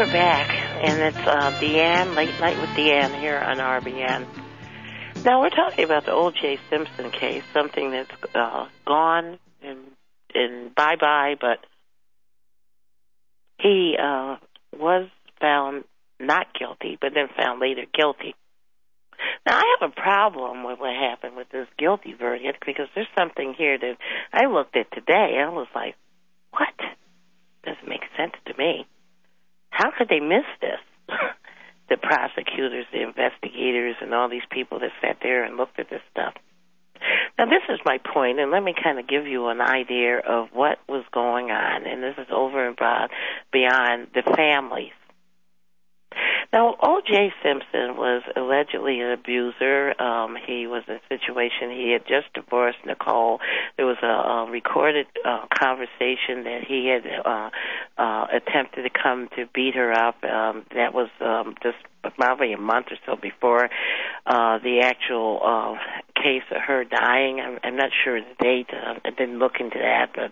we're back, and it's Deanne, Late Night with Deanne here on RBN. Now, we're talking about the O.J. Simpson case, something that's gone and bye-bye, but he was found not guilty, but then found later guilty. Now, I have a problem with what happened with this guilty verdict because there's something here that I looked at today, and I was like, what? Doesn't make sense to me. How could they miss this? The prosecutors, the investigators, and all these people that sat there and looked at this stuff. Now, this is my point, and let me kind of give you an idea of what was going on, and this is over and beyond the families. Now, O.J. Simpson was allegedly an abuser. He was in a situation, he had just divorced Nicole. There was a recorded conversation that he had attempted to come to beat her up. That was just probably a month or so before the actual case of her dying. I'm not sure the date. I didn't look into that, but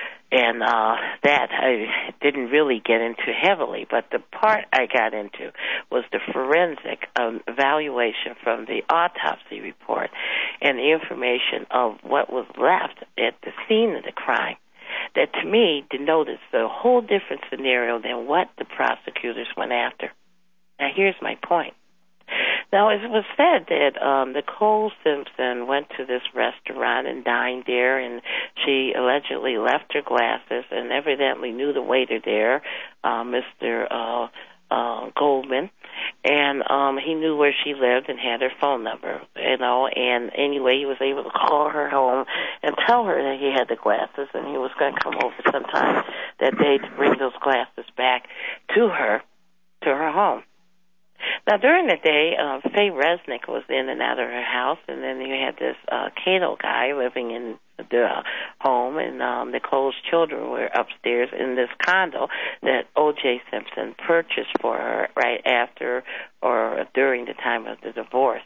that I didn't really get into heavily, but the part I got into was the forensic evaluation from the autopsy report and the information of what was left at the scene of the crime. That to me denoted a whole different scenario than what the prosecutors went after. Now here's my point. Now, it was said that Nicole Simpson went to this restaurant and dined there, and she allegedly left her glasses and evidently knew the waiter there, Mr. Goldman, and he knew where she lived and had her phone number, and anyway, he was able to call her home and tell her that he had the glasses and he was going to come over sometime that day to bring those glasses back to her home. Now, during the day, Faye Resnick was in and out of her house, and then you had this Cato guy living in the home, and Nicole's children were upstairs in this condo that O.J. Simpson purchased for her right after or during the time of the divorce.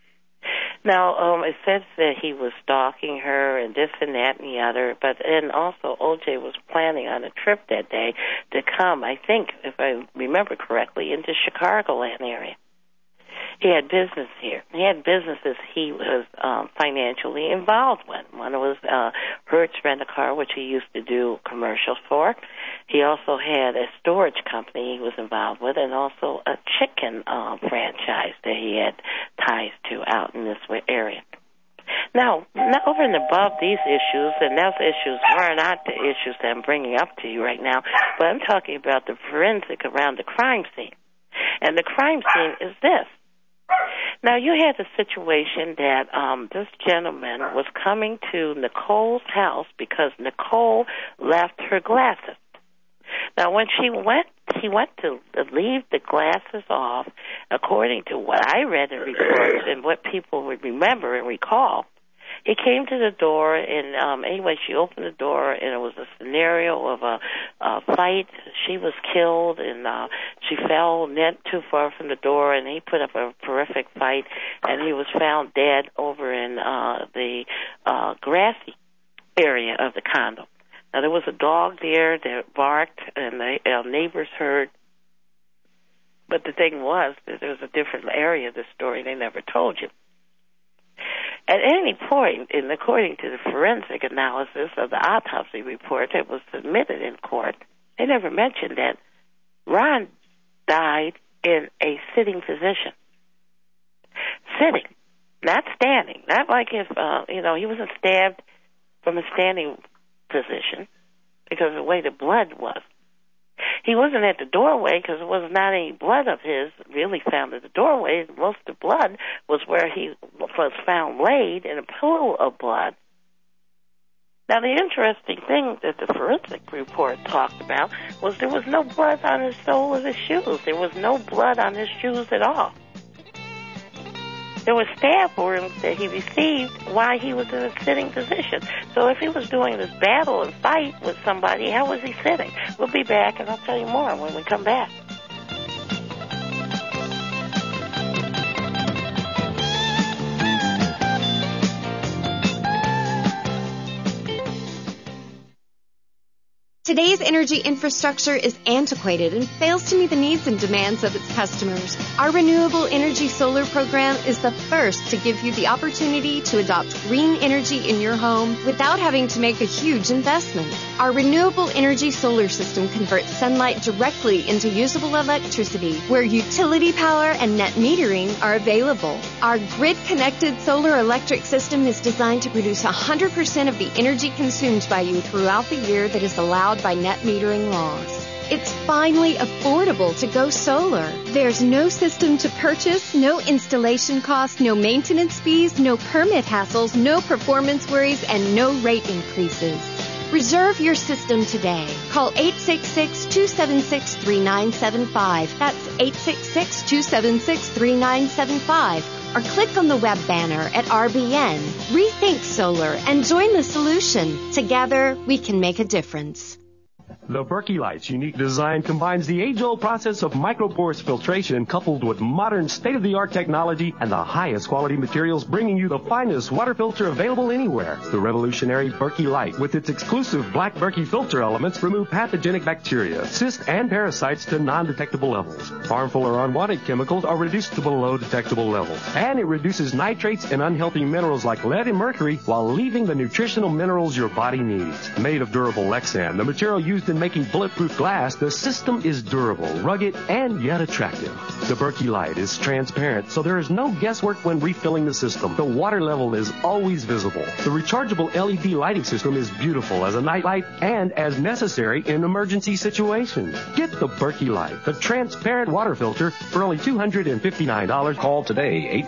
Now, it says that he was stalking her and this and that and the other, but then also O.J. was planning on a trip that day to come, I think, if I remember correctly, into Chicagoland area. He had business here. He had businesses he was financially involved with. One was Hertz Rent-A-Car, which he used to do commercials for. He also had a storage company he was involved with, and also a chicken franchise that he had ties to out in this area. Now, over and above these issues, and those issues were not the issues that I'm bringing up to you right now, but I'm talking about the forensic around the crime scene. And the crime scene is this. Now, you had a situation that this gentleman was coming to Nicole's house because Nicole left her glasses. Now, when he went to leave the glasses off, according to what I read in reports and what people would remember and recall, he came to the door, and anyway, she opened the door, and it was a scenario of a fight. She was killed, and she fell not too far from the door, and he put up a horrific fight, and he was found dead over in the grassy area of the condo. Now, there was a dog there that barked, and the neighbors heard. But the thing was that there was a different area of the story they never told you. At any point, and according to the forensic analysis of the autopsy report that was submitted in court, they never mentioned that Ron died in a sitting position. Sitting, not standing. Not like if, he wasn't stabbed from a standing position because of the way the blood was. He wasn't at the doorway because there was not any blood of his really found at the doorway. Most of the blood was where he was found laid in a pool of blood. Now, the interesting thing that the forensic report talked about was there was no blood on the sole of his shoes. There was no blood on his shoes at all. There were stab wounds that he received while he was in a sitting position. So if he was doing this battle and fight with somebody, how was he sitting? We'll be back, and I'll tell you more when we come back. Today's energy infrastructure is antiquated and fails to meet the needs and demands of its customers. Our Renewable Energy Solar program is the first to give you the opportunity to adopt green energy in your home without having to make a huge investment. Our Renewable Energy Solar system converts sunlight directly into usable electricity where utility power and net metering are available. Our grid-connected solar electric system is designed to produce 100% of the energy consumed by you throughout the year that is allowed by net metering laws. It's finally affordable to go solar. There's no system to purchase, no installation costs, no maintenance fees, no permit hassles, no performance worries, and no rate increases. Reserve your system today. Call 866-276-3975. That's 866-276-3975. Or click on the web banner at RBN. Rethink Solar and join the solution. Together, we can make a difference. The Berkey Light's unique design combines the age-old process of microporous filtration coupled with modern state-of-the-art technology and the highest quality materials, bringing you the finest water filter available anywhere. The revolutionary Berkey Light, with its exclusive black Berkey filter elements, remove pathogenic bacteria, cysts, and parasites to non-detectable levels. Harmful or unwanted chemicals are reduced to below detectable levels. And it reduces nitrates and unhealthy minerals like lead and mercury while leaving the nutritional minerals your body needs. Made of durable Lexan, the material used in making bulletproof glass, the system is durable, rugged, and yet attractive. The Berkey Light is transparent, so there is no guesswork when refilling the system. The water level is always visible. The rechargeable LED lighting system is beautiful as a night light and as necessary in emergency situations. Get the Berkey Light, the transparent water filter, for only $259. Call today,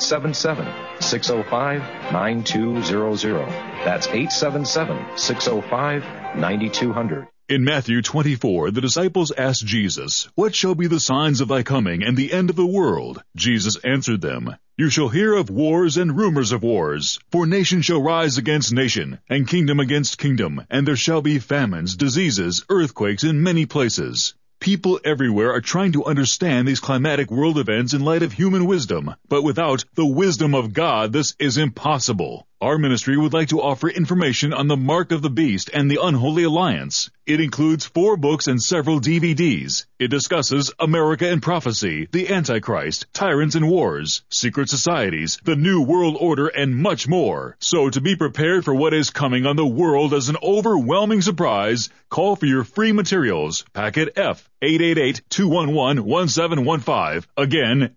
877-605-9200. That's 877-605-9200. In Matthew 24, the disciples asked Jesus, "What shall be the signs of thy coming and the end of the world?" Jesus answered them, "You shall hear of wars and rumors of wars. For nation shall rise against nation, and kingdom against kingdom, and there shall be famines, diseases, earthquakes in many places." People everywhere are trying to understand these climatic world events in light of human wisdom, but without the wisdom of God, this is impossible. Our ministry would like to offer information on the Mark of the Beast and the Unholy Alliance. It includes 4 books and several DVDs. It discusses America and prophecy, the Antichrist, tyrants and wars, secret societies, the New World Order, and much more. So to be prepared for what is coming on the world as an overwhelming surprise, call for your free materials. Packet F, 888-211-1715. Again,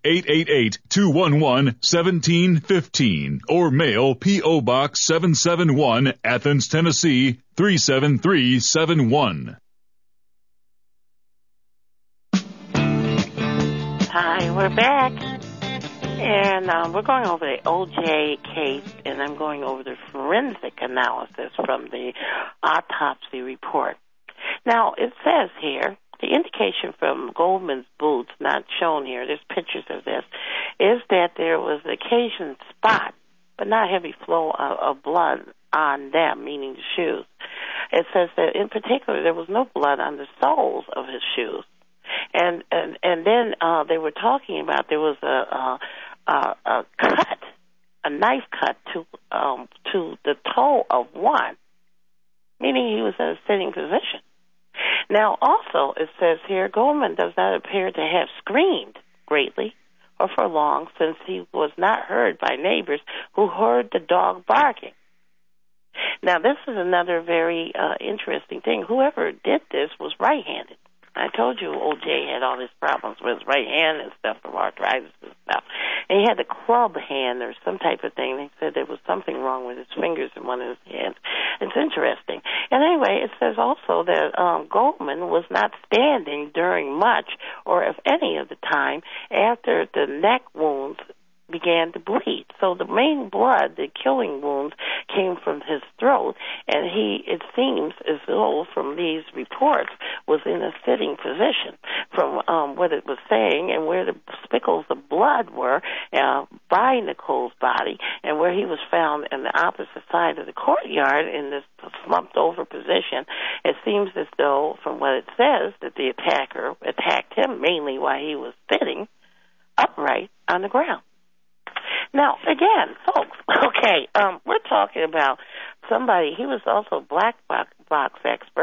888-211-1715. Or mail P.O. Box 771, Athens, Tennessee, 37371. Hi, we're back. And we're going over the O.J. case, and I'm going over the forensic analysis from the autopsy report. Now, it says here, the indication from Goldman's boots, not shown here, there's pictures of this, is that there was an occasional spot, but not heavy flow of blood on them, meaning the shoes. It says that in particular there was no blood on the soles of his shoes. And then they were talking about there was a cut, a knife cut to the toe of one, meaning he was in a sitting position. Now, also, it says here, Goldman does not appear to have screamed greatly or for long, since he was not heard by neighbors who heard the dog barking. Now, this is another very interesting thing. Whoever did this was right-handed. I told you O.J. had all these problems with his right hand and stuff from arthritis and stuff. And he had a club hand or some type of thing. They said there was something wrong with his fingers in one of his hands. It's interesting. And anyway, it says also that Goldman was not standing during much or if any of the time after the neck wounds began to bleed. So the main blood, the killing wounds, came from his throat, and it seems as though from these reports was in a sitting position from what it was saying and where the spickles of blood were by Nicole's body and where he was found on the opposite side of the courtyard in this slumped over position. It seems as though, from what it says, that the attacker attacked him mainly while he was sitting upright on the ground. Now, again, folks, okay, we're talking about somebody, he was also a black box expert,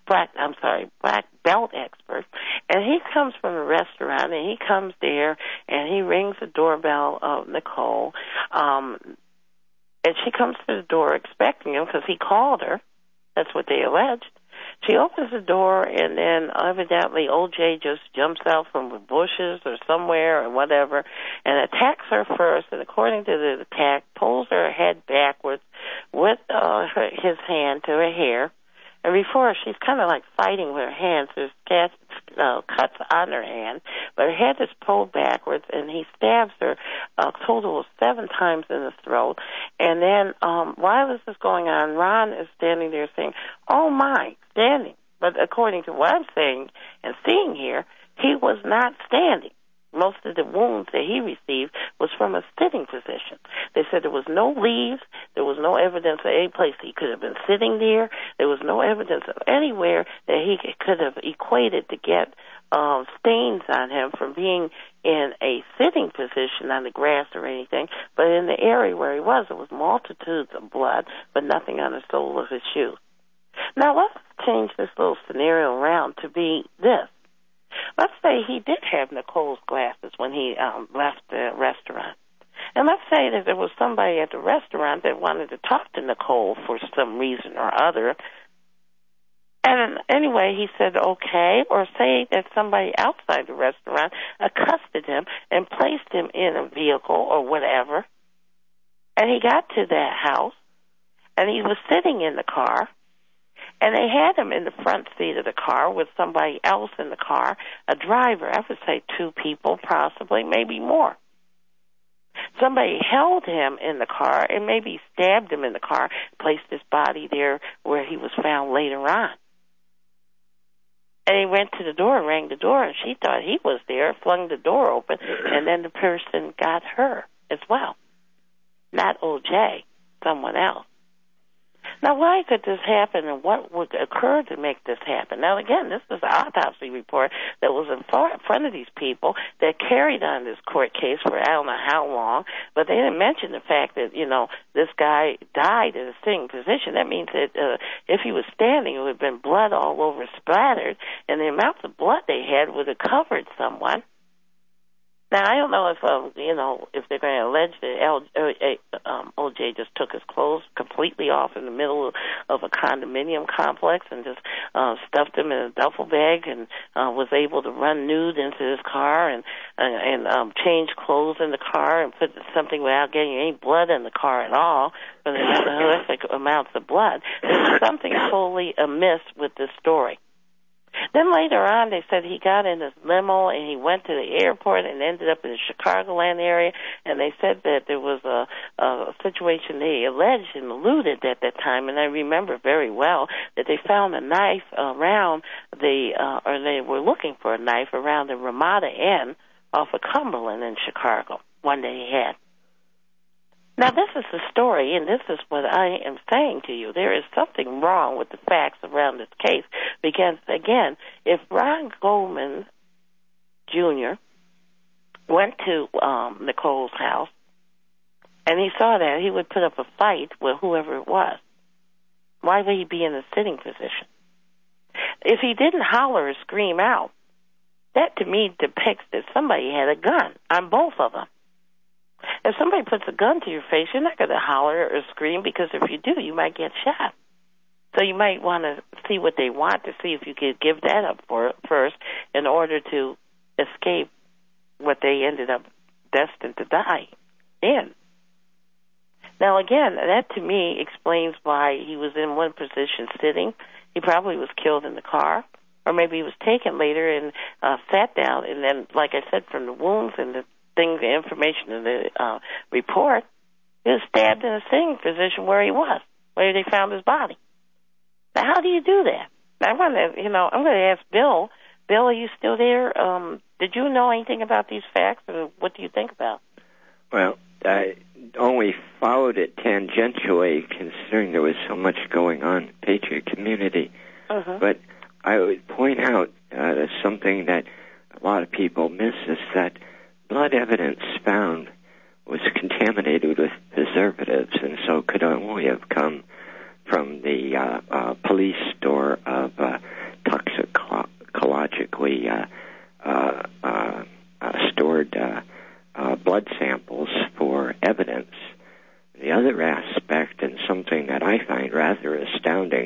black belt expert, and he comes from a restaurant, and he comes there, and he rings the doorbell of Nicole, and she comes to the door expecting him because he called her. That's what they alleged. She opens the door, and then evidently O.J. just jumps out from the bushes or somewhere or whatever and attacks her first, and according to the attack, pulls her head backwards with his hand to her hair. And before, she's kind of like fighting with her hands. There's cuts on her hand, but her head is pulled backwards, and he stabs her a total of 7 times in the throat. And then while this is going on, Ron is standing there saying, "Oh, my," standing. But according to what I'm saying and seeing here, he was not standing. Most of the wounds that he received was from a sitting position. They said there was no leaves. There was no evidence of any place he could have been sitting there. There was no evidence of anywhere that he could have equated to get stains on him from being in a sitting position on the grass or anything. But in the area where he was, there was multitudes of blood, but nothing on the sole of his shoe. Now, let's change this little scenario around to be this. Let's say he did have Nicole's glasses when he left the restaurant. And let's say that there was somebody at the restaurant that wanted to talk to Nicole for some reason or other. And anyway, he said okay, or say that somebody outside the restaurant accosted him and placed him in a vehicle or whatever. And he got to that house, and he was sitting in the car. And they had him in the front seat of the car with somebody else in the car, a driver, I would say 2 people, possibly, maybe more. Somebody held him in the car and maybe stabbed him in the car, placed his body there where he was found later on. And he went to the door and rang the door, and she thought he was there, flung the door open, and then the person got her as well. Not O.J., someone else. Now, why could this happen, and what would occur to make this happen? Now, again, this is an autopsy report that was in front of these people that carried on this court case for I don't know how long, but they didn't mention the fact that, this guy died in a sitting position. That means that if he was standing, it would have been blood all over, splattered, and the amount of blood they had would have covered someone. Now, I don't know if they're going to allege that O.J. just took his clothes completely off in the middle of a condominium complex and just stuffed them in a duffel bag and was able to run nude into his car and change clothes in the car and put something without getting any blood in the car at all, but there's horrific amounts of blood. There's something totally amiss with this story. Then later on, they said he got in his limo and he went to the airport and ended up in the Chicagoland area. And they said that there was a situation they alleged and alluded at that time. And I remember very well that they found a knife around or they were looking for a knife around the Ramada Inn off of Cumberland in Chicago. One day he had. Now, this is the story, and this is what I am saying to you. There is something wrong with the facts around this case because, again, if Ron Goldman Jr. went to Nicole's house and he saw that, he would put up a fight with whoever it was. Why would he be in a sitting position? If he didn't holler or scream out, that to me depicts that somebody had a gun on both of them. If somebody puts a gun to your face, you're not going to holler or scream because if you do, you might get shot. So you might want to see what they want to see if you could give that up first in order to escape what they ended up destined to die in. Now, again, that to me explains why he was in one position sitting. He probably was killed in the car, or maybe he was taken later and sat down, and then, like I said, from the wounds and the information in the report, he was stabbed in a sitting position where he was, where they found his body. Now, how do you do that? I'm going to ask Bill. Bill, are you still there? Did you know anything about these facts, or what do you think about? Well, I only followed it tangentially, considering there was so much going on in the Patriot community. Uh-huh. But I would point out something that a lot of people miss is that blood evidence found was contaminated with preservatives, and so could only have come from the police store of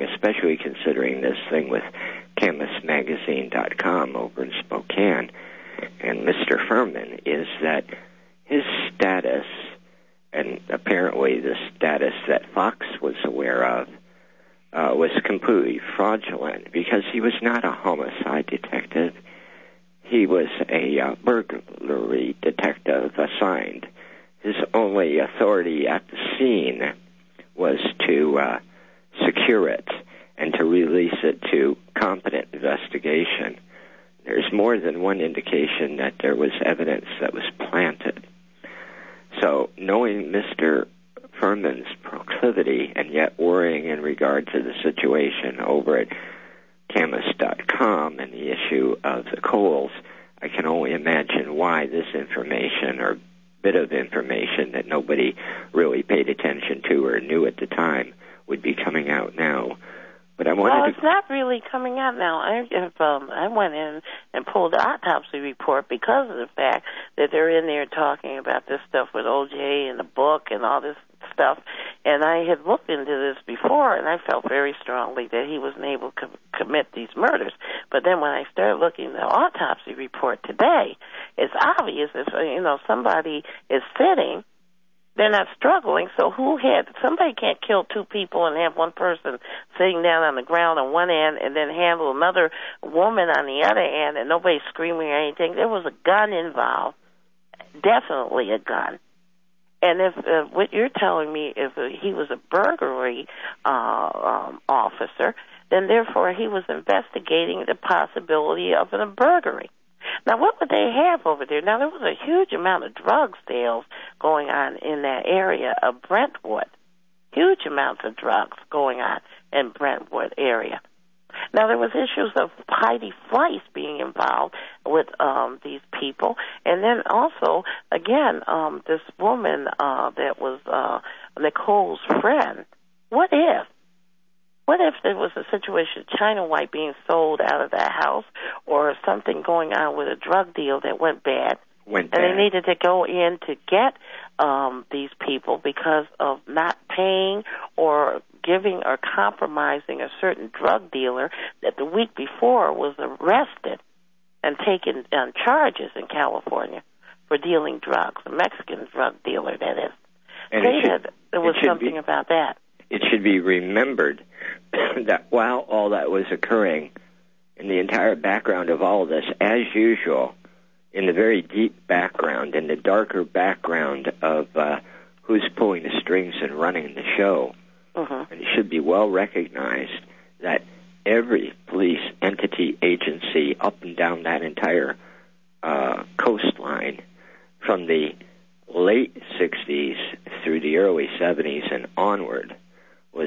especially considering this thing with ChemistMagazine.com over in Spokane and Mr. Furman, is that his status, and apparently the status that Fox was aware of, was completely fraudulent because he was not a homicide detective. He was a burglary detective assigned. His only authority at the scene was to secure it and to release it to competent investigation. There's more than one indication that there was evidence that was planted. So knowing Mr. Furman's proclivity and yet worrying in regard to the situation over at Chemist.com and the issue of the coals, I can only imagine why this information, or bit of information that nobody really paid attention to or knew at the time, would be coming out now. But I wanted it's not really coming out now. I went in and pulled the autopsy report because of the fact that they're in there talking about this stuff with O.J. and the book and all this stuff. And I had looked into this before, and I felt very strongly that he wasn't able to commit these murders. But then when I started looking at the autopsy report today, it's obvious if somebody is sitting, they're not struggling. So somebody can't kill two people and have one person sitting down on the ground on one end and then handle another woman on the other end and nobody's screaming or anything. There was a gun involved, definitely a gun. And if what you're telling me, if he was a burglary officer, then therefore he was investigating the possibility of a burglary. Now, what would they have over there? Now, there was a huge amount of drug sales going on in that area of Brentwood. Huge amounts of drugs going on in Brentwood area. Now, there was issues of Heidi Fleiss being involved with these people. And then also, again, this woman that was Nicole's friend. What if there was a situation, China White being sold out of that house, or something going on with a drug deal that went bad, and they needed to go in to get these people because of not paying or giving or compromising a certain drug dealer that the week before was arrested and taken on charges in California for dealing drugs, a Mexican drug dealer, that is. And there was something about that. It should be remembered that while all that was occurring, in the entire background of all of this, as usual, in the very deep background, in the darker background of who's pulling the strings and running the show, and it should be well recognized that every police entity, agency, up and down that entire coastline, from the late 60s through the early 70s and onward, was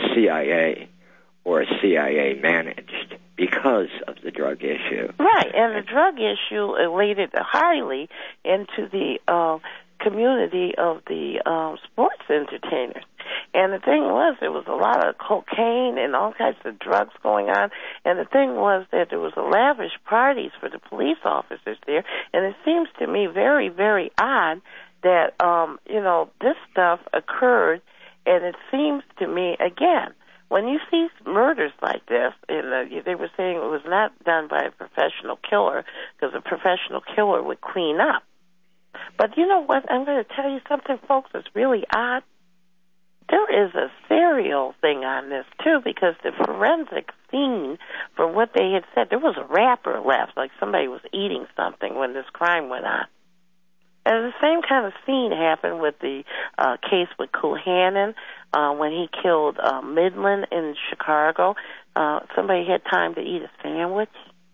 CIA or CIA managed because of the drug issue. Right, and the drug issue related highly into the community of the sports entertainers. And the thing was, there was a lot of cocaine and all kinds of drugs going on. And the thing was that there was lavish parties for the police officers there. And it seems to me very, very odd that, this stuff occurred. And it seems to me, again, when you see murders like this, and they were saying it was not done by a professional killer, because a professional killer would clean up. But you know what? I'm going to tell you something, folks, that's really odd. There is a serial thing on this, too, because the forensic scene, from what they had said, there was a wrapper left, like somebody was eating something when this crime went on. And the same kind of scene happened with the case with Culhannon when he killed Midland in Chicago. Somebody had time to eat a sandwich.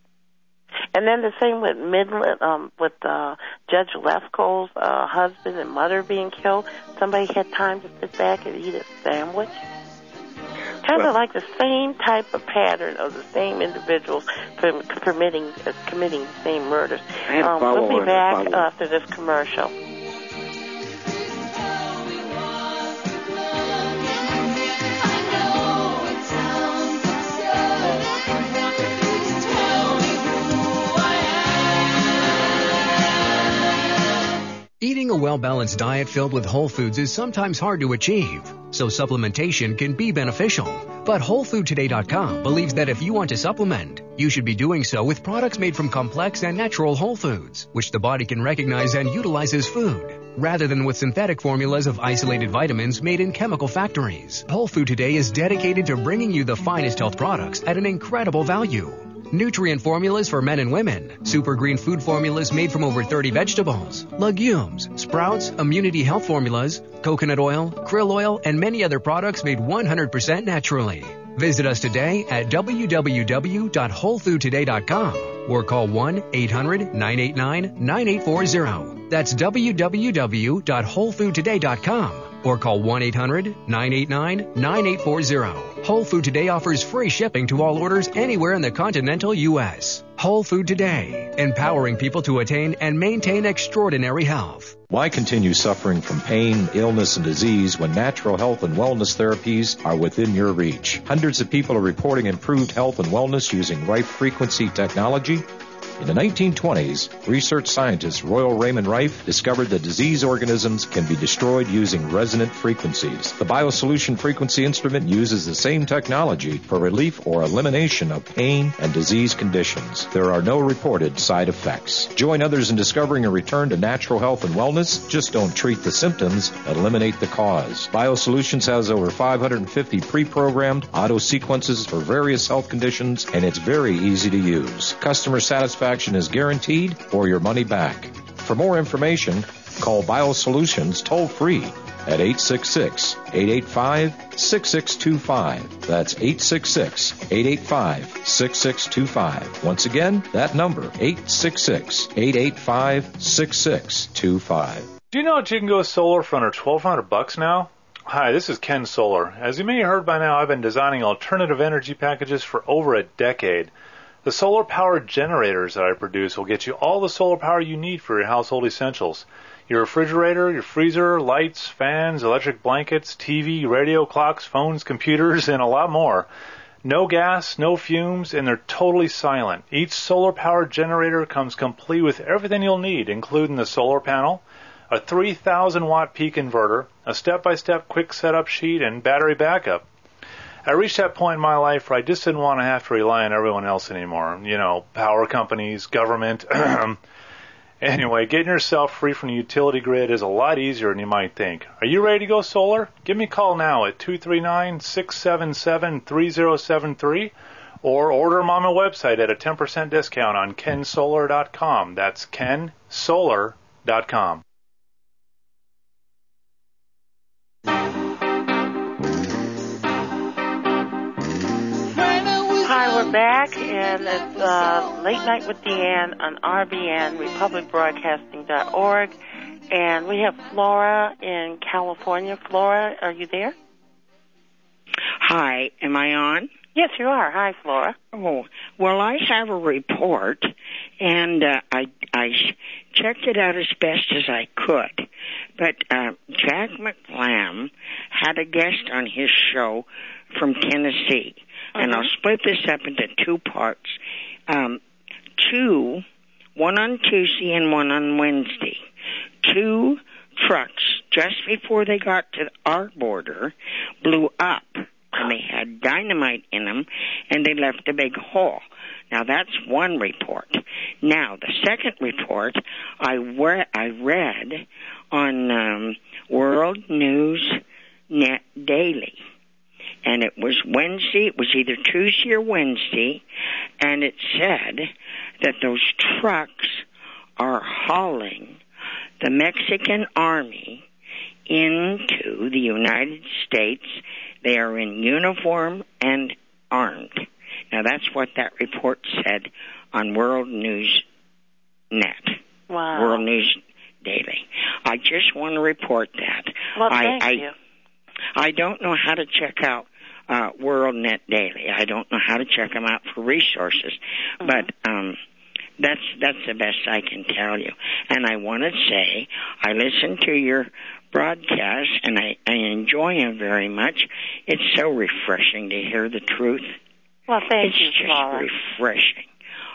And then the same with Midland, with Judge Lefkoe's husband and mother being killed. Somebody had time to sit back and eat a sandwich. Kind of like the same type of pattern of the same individuals committing the same murders. We'll be back after this commercial. Eating a well-balanced diet filled with whole foods is sometimes hard to achieve, so supplementation can be beneficial. But WholeFoodToday.com believes that if you want to supplement, you should be doing so with products made from complex and natural whole foods, which the body can recognize and utilize as food, rather than with synthetic formulas of isolated vitamins made in chemical factories. Whole Food Today is dedicated to bringing you the finest health products at an incredible value. Nutrient formulas for men and women, super green food formulas made from over 30 vegetables, legumes, sprouts, immunity health formulas, coconut oil, krill oil, and many other products made 100% naturally. Visit us today at www.wholefoodtoday.com or call 1-800-989-9840. That's www.wholefoodtoday.com or call 1-800-989-9840. Whole Food Today offers free shipping to all orders anywhere in the continental U.S. Whole Food Today, empowering people to attain and maintain extraordinary health. Why continue suffering from pain, illness, and disease when natural health and wellness therapies are within your reach? Hundreds of people are reporting improved health and wellness using Rife frequency technology. In the 1920s, research scientist Royal Raymond Rife discovered that disease organisms can be destroyed using resonant frequencies. The BioSolution frequency instrument uses the same technology for relief or elimination of pain and disease conditions. There are no reported side effects. Join others in discovering a return to natural health and wellness. Just don't treat the symptoms, eliminate the cause. BioSolutions has over 550 pre-programmed auto sequences for various health conditions, and it's very easy to use. Customer satisfaction is guaranteed or your money back. For more information, call BioSolutions toll-free at 866-885-6625. That's 866-885-6625. Once again, that number, 866-885-6625. Do you know that you can go solar for under $1,200 now? Hi, this is Ken Solar. As you may have heard by now, I've been designing alternative energy packages for over a decade. The solar-powered generators that I produce will get you all the solar power you need for your household essentials. Your refrigerator, your freezer, lights, fans, electric blankets, TV, radio, clocks, phones, computers, and a lot more. No gas, no fumes, and they're totally silent. Each solar-powered generator comes complete with everything you'll need, including the solar panel, a 3,000-watt peak inverter, a step-by-step quick setup sheet, and battery backup. I reached that point in my life where I just didn't want to have to rely on everyone else anymore. You know, power companies, government. Anyway, getting yourself free from the utility grid is a lot easier than you might think. Are you ready to go solar? Give me a call now at 239-677-3073 or order them on my website at a 10% discount on kensolar.com. That's kensolar.com. Hi, we're back, and it's Late Night with Deanne on RBN, republicbroadcasting.org, and we have Flora in California. Flora, are you there? Hi, am I on? Yes, you are. Hi, Flora. Oh, well, I have a report, and I checked it out as best as I could. But Jack McLam had a guest on his show from Tennessee, and I'll split this up into two parts. One on Tuesday and one on Wednesday. Two trucks, just before they got to our border, blew up. And they had dynamite in them, and they left a big hole. Now, that's one report. Now, the second report I read on World News Net Daily. And it was Wednesday, it was either Tuesday or Wednesday, and it said that those trucks are hauling the Mexican army into the United States. They are in uniform and armed. Now, that's what that report said on World News Net. Wow. World News Daily. I just want to report that. Well, thank you. I don't know how to check out World Net Daily. I don't know how to check them out for resources. But that's the best I can tell you. And I want to say I listen to your broadcast, and I enjoy them very much. It's so refreshing to hear the truth. Well, thank you, It's just Flora. refreshing.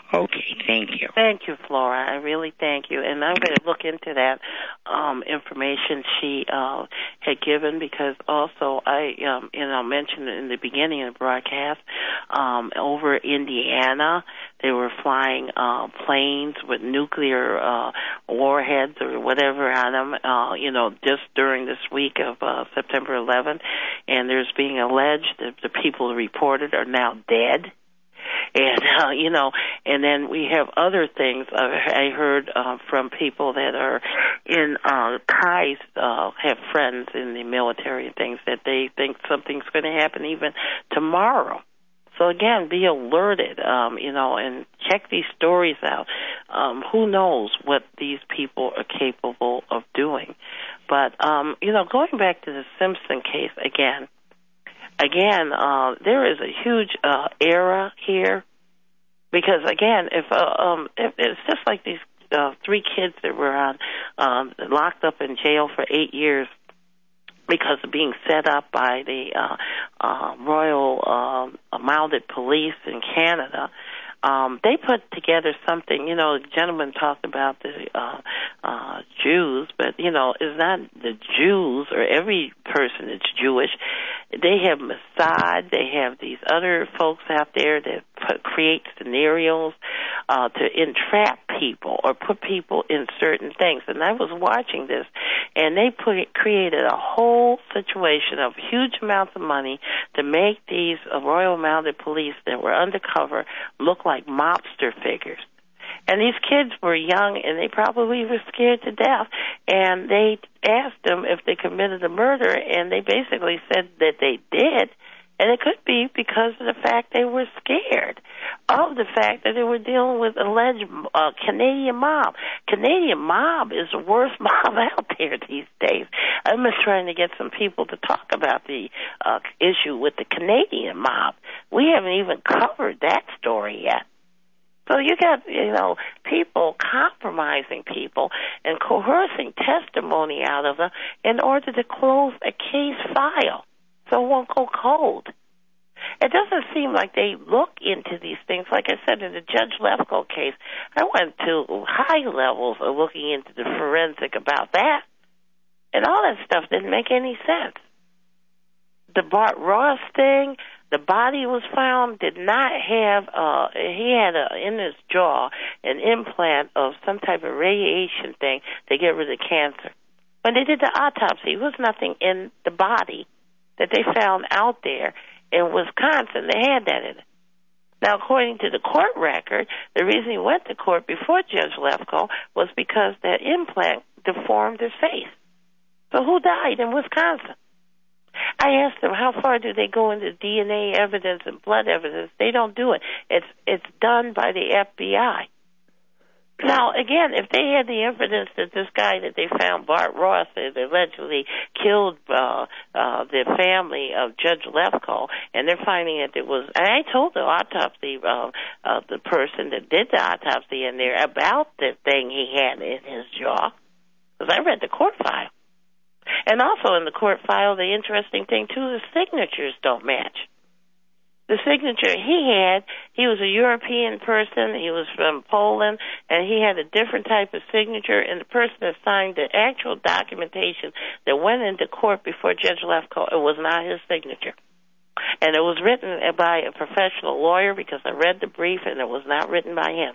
Okay, thank you. Thank you, Flora. I really thank you. And I'm going to look into that information she had given, because also I mentioned in the beginning of the broadcast, over Indiana, they were flying planes with nuclear warheads or whatever on them, just during this week of September 11th. And there's being alleged that the people reported are now dead. And, and then we have other things. I heard from people that are in ties, have friends in the military and things, that they think something's going to happen even tomorrow. So, again, be alerted, and check these stories out. Who knows what these people are capable of doing. But, going back to the Simpson case again, there is a huge error here, because again, if it's just like these 3 kids that were locked up in jail for 8 years because of being set up by the Royal Mounted Police in Canada. They put together something, the gentleman talked about the Jews, but, it's not the Jews or every person that's Jewish. They have Mossad. They have these other folks out there that create scenarios to entrap people or put people in certain things. And I was watching this, and they created a whole situation of huge amounts of money to make these Royal Mounted Police that were undercover look like mobster figures. And these kids were young, and they probably were scared to death. And they asked them if they committed a murder, and they basically said that they did. And it could be because of the fact they were scared of the fact that they were dealing with alleged Canadian mob. Canadian mob is the worst mob out there these days. I'm just trying to get some people to talk about the issue with the Canadian mob. We haven't even covered that story yet. So you got, people compromising people and coercing testimony out of them in order to close a case file so it won't go cold. It doesn't seem like they look into these things. Like I said, in the Judge Lefkoe case, I went to high levels of looking into the forensic about that, and all that stuff didn't make any sense. The Bart Ross thing, the body was found, did not have, he had in his jaw an implant of some type of radiation thing to get rid of cancer. When they did the autopsy, there was nothing in the body that they found out there in Wisconsin. They had that in it. Now, according to the court record, the reason he went to court before Judge Lefkoe was because that implant deformed his face. So who died in Wisconsin? I asked them, how far do they go into DNA evidence and blood evidence? They don't do it. It's done by the FBI. Now, again, if they had the evidence that this guy that they found, Bart Ross, that allegedly killed the family of Judge Lefkoe, and they're finding that it was, and I told the autopsy, the person that did the autopsy in there about the thing he had in his jaw, because I read the court file. And also in the court file, the interesting thing, too, the signatures don't match. The signature he was a European person, he was from Poland, and he had a different type of signature, and the person that signed the actual documentation that went into court before Judge Lefkoe, it was not his signature. And it was written by a professional lawyer, because I read the brief, and it was not written by him.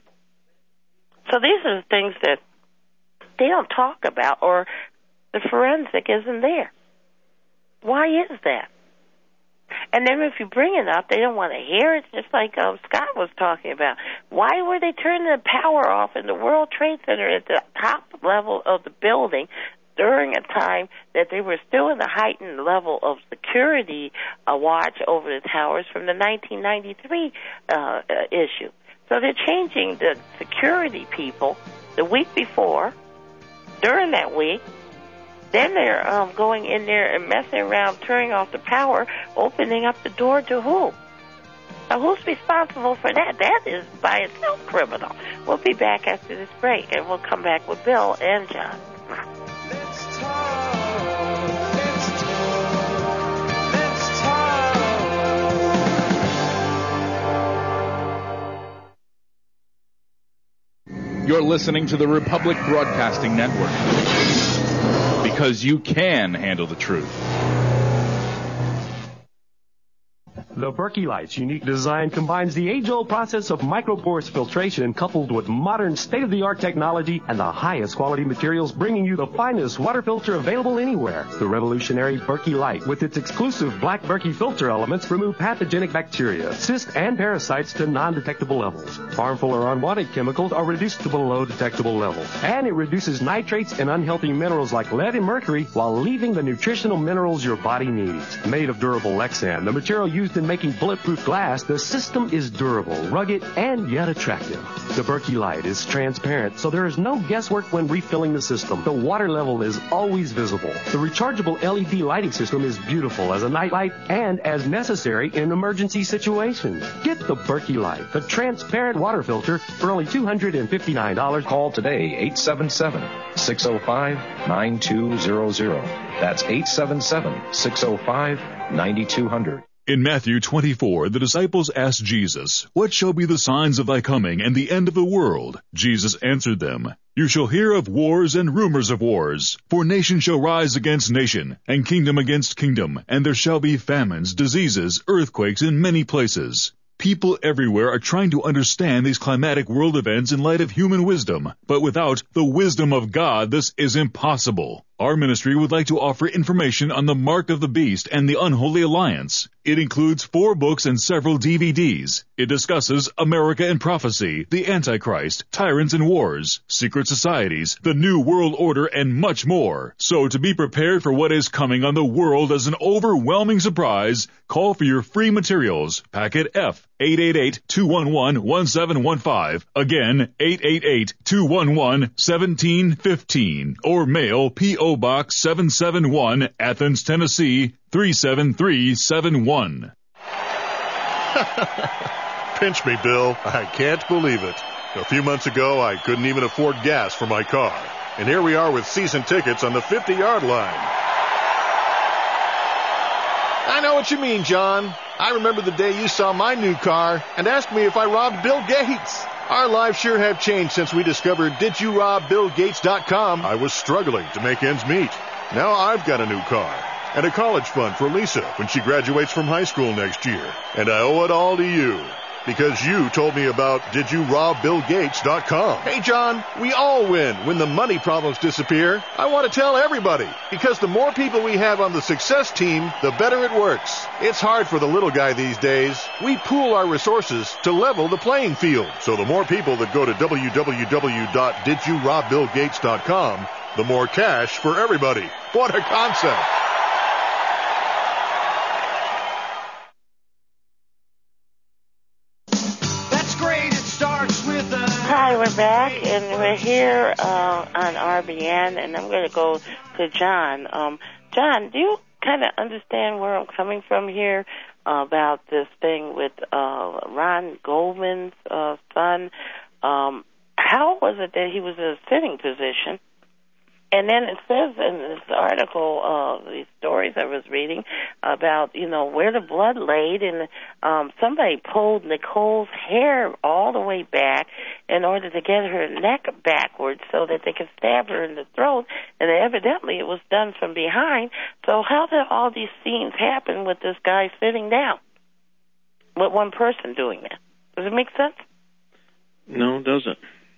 So these are the things that they don't talk about, or the forensic isn't there. Why is that? And then if you bring it up, they don't want to hear it, just like Scott was talking about. Why were they turning the power off in the World Trade Center at the top level of the building during a time that they were still in the heightened level of security watch over the towers from the 1993 issue? So they're changing the security people the week before, during that week. Then they're going in there and messing around, turning off the power, opening up the door to who? Now, who's responsible for that? That is by itself criminal. We'll be back after this break, and we'll come back with Bill and John. Let's talk. You're listening to the Republic Broadcasting Network. Because you can handle the truth. The Berkey Light's unique design combines the age-old process of microporous filtration coupled with modern state-of-the-art technology and the highest quality materials, bringing you the finest water filter available anywhere. The revolutionary Berkey Light, with its exclusive black Berkey filter elements, remove pathogenic bacteria, cysts, and parasites to non-detectable levels. Harmful or unwanted chemicals are reduced to below detectable levels. And it reduces nitrates and unhealthy minerals like lead and mercury while leaving the nutritional minerals your body needs. Made of durable Lexan, the material used in making bulletproof glass, the system is durable, rugged, and yet attractive. The Berkey Light is transparent, so there is no guesswork when refilling the system. The water level is always visible. The rechargeable LED lighting system is beautiful as a night light and as necessary in emergency situations. Get the Berkey Light, the transparent water filter, for only $259. Call today, 877-605-9200. That's 877-605-9200. In Matthew 24, the disciples asked Jesus, "What shall be the signs of thy coming and the end of the world?" Jesus answered them, "You shall hear of wars and rumors of wars. For nation shall rise against nation, and kingdom against kingdom, and there shall be famines, diseases, earthquakes in many places." People everywhere are trying to understand these climatic world events in light of human wisdom, but without the wisdom of God, this is impossible. Our ministry would like to offer information on the Mark of the Beast and the Unholy Alliance. It includes 4 books and several DVDs. It discusses America and prophecy, the Antichrist, tyrants and wars, secret societies, the New World Order, and much more. So to be prepared for what is coming on the world as an overwhelming surprise, call for your free materials. Packet F, 888-211-1715. Again, 888-211-1715. Or mail P.O. Box 771, Athens, Tennessee, 37371. Pinch me, Bill. I can't believe it. A few months ago, I couldn't even afford gas for my car. And here we are with season tickets on the 50-yard line. I know what you mean, John. I remember the day you saw my new car and asked me if I robbed Bill Gates. Our lives sure have changed since we discovered DidYouRobBillGates.com. I was struggling to make ends meet. Now I've got a new car and a college fund for Lisa when she graduates from high school next year. And I owe it all to you because you told me about DidYouRobBillGates.com. Hey, John, we all win when the money problems disappear. I want to tell everybody because the more people we have on the success team, the better it works. It's hard for the little guy these days. We pool our resources to level the playing field. So the more people that go to www.DidYouRobBillGates.com, the more cash for everybody. What a concept. Hi, we're back, and we're here on RBN, and I'm going to go to John. John, do you kind of understand where I'm coming from here about this thing with Ron Goldman's son? How was it that he was in a sitting position? And then it says in this article, these stories I was reading about, where the blood laid, and somebody pulled Nicole's hair all the way back in order to get her neck backwards so that they could stab her in the throat, and evidently it was done from behind. So how did all these scenes happen with this guy sitting down, with one person doing that? Does it make sense? No, it doesn't.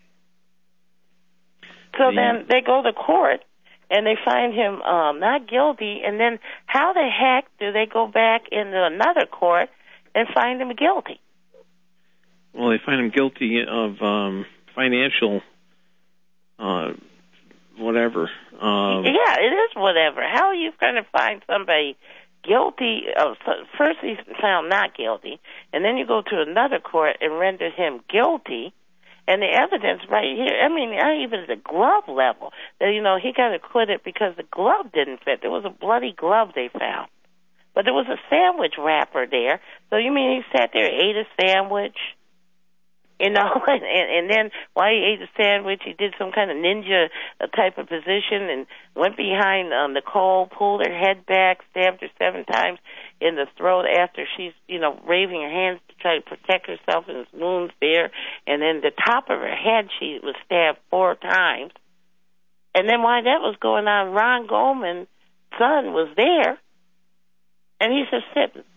So then they go to court, and they find him not guilty, and then how the heck do they go back into another court and find him guilty? Well, they find him guilty of financial whatever. Yeah, it is whatever. How are you going to find somebody guilty? First he's found not guilty, and then you go to another court and render him guilty. And the evidence right here, I mean, even at the glove level, that, he got acquitted because the glove didn't fit. There was a bloody glove they found. But there was a sandwich wrapper there. So you mean he sat there, ate a sandwich? You know, and then while he ate the sandwich, he did some kind of ninja type of position and went behind Nicole, pulled her head back, stabbed her 7 times in the throat after she's, waving her hands to try to protect herself and his wounds there. And then the top of her head, she was stabbed 4 times. And then while that was going on, Ron Goldman's son was there, and he's just sitting.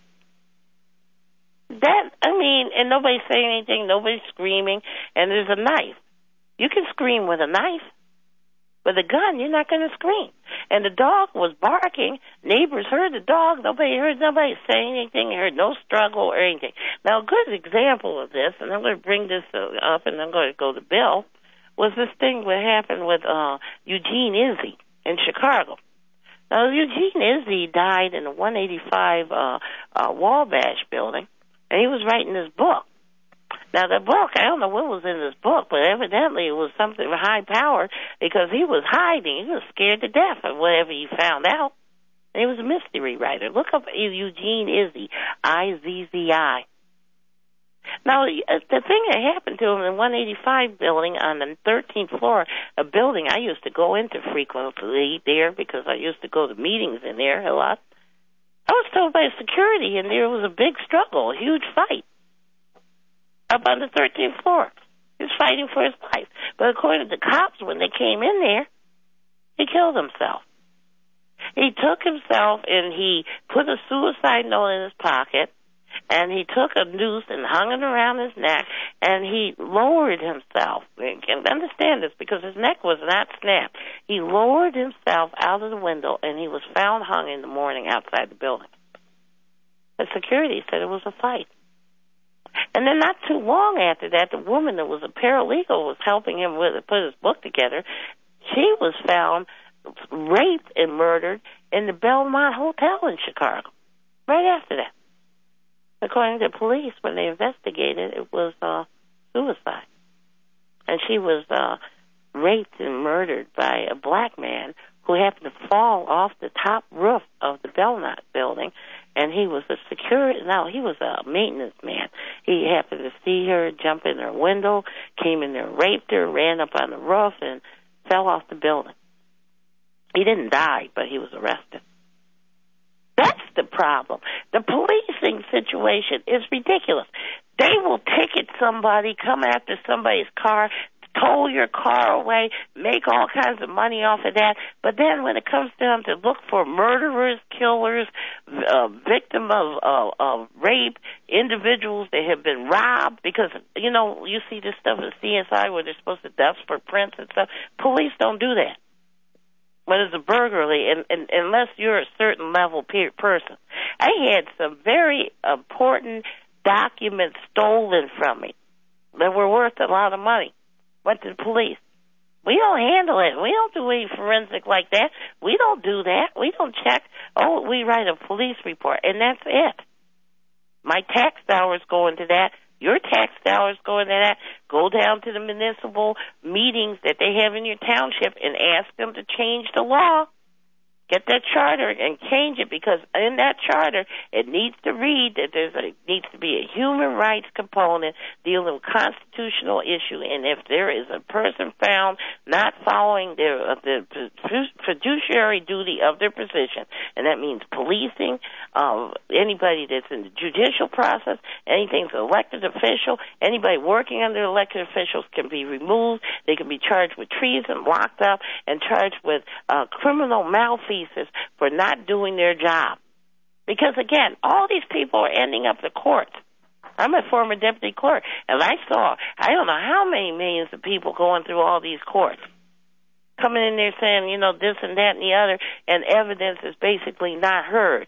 And nobody's saying anything, nobody's screaming, and there's a knife. You can scream with a knife. With a gun, you're not going to scream. And the dog was barking. Neighbors heard the dog. Nobody heard nobody saying anything. Heard no struggle or anything. Now, a good example of this, and I'm going to bring this up, and I'm going to go to Bill, was this thing that happened with Eugene Izzy in Chicago. Now, Eugene Izzy died in the 185 Wabash building, and he was writing this book. Now, the book, I don't know what was in this book, but evidently it was something high powered because he was hiding. He was scared to death of whatever he found out. And he was a mystery writer. Look up Eugene Izzy, I-Z-Z-I. Now, the thing that happened to him in the 185 building on the 13th floor, a building I used to go into frequently there because I used to go to meetings in there a lot. I was told by security, and there was a big struggle, a huge fight up on the 13th floor. He was fighting for his life. But according to the cops, when they came in there, he killed himself. He took himself and he put a suicide note in his pocket, and he took a noose and hung it around his neck, and he lowered himself. You can understand this because his neck was not snapped. He lowered himself out of the window, and he was found hung in the morning outside the building. The security said it was a fight. And then not too long after that, the woman that was a paralegal was helping him put his book together. She was found raped and murdered in the Belmont Hotel in Chicago right after that. According to police, when they investigated, it was suicide. And she was raped and murdered by a black man who happened to fall off the top roof of the Belmont building. And he was he was a maintenance man. He happened to see her, jump in her window, came in there, raped her, ran up on the roof, and fell off the building. He didn't die, but he was arrested. That's the problem. The policing situation is ridiculous. They will ticket somebody, come after somebody's car, tow your car away, make all kinds of money off of that. But then when it comes down to look for murderers, killers, victim of rape, individuals that have been robbed, because, you see this stuff in CSI where they're supposed to deaths for prints and stuff. Police don't do that. When it's a burglary, and unless you're a certain level person. I had some very important documents stolen from me that were worth a lot of money. Went to the police. We don't handle it. We don't do any forensic like that. We don't do that. We don't check. Oh, we write a police report, and that's it. My tax dollars go into that. Your tax dollars go into that. Go down to the municipal meetings that they have in your township and ask them to change the law. Get that charter and change it, because in that charter it needs to read that needs to be a human rights component dealing with constitutional issue, and if there is a person found not following the fiduciary duty of their position, and that means policing, anybody that's in the judicial process, anything's elected official, anybody working under elected officials can be removed. They can be charged with treason, locked up, and charged with criminal malfeasance for not doing their job. Because, again, all these people are ending up in courts. I'm a former deputy clerk, and I don't know how many millions of people going through all these courts, coming in there saying, this and that and the other, and evidence is basically not heard.